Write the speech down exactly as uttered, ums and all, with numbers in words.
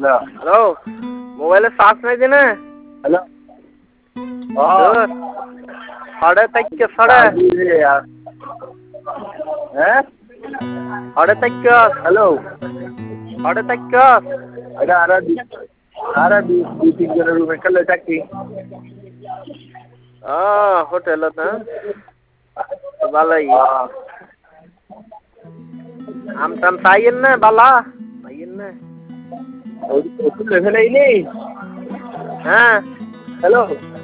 hello মোবাইলে charge নাই দিনে হ্যালো সাড়ে তাইকে সাড়ে হ্যাঁ সাড়ে তাইকে হ্যালো সাড়ে তাইকে এটা আর আর দুই তিন জনের রুমে খেলে থাকি আহ হোটেলে না ভালোই আম টাম চাইয়েন না বালা চাইয়েন না ওষুধ লেখে নেই নেই হ্যাঁ হ্যালো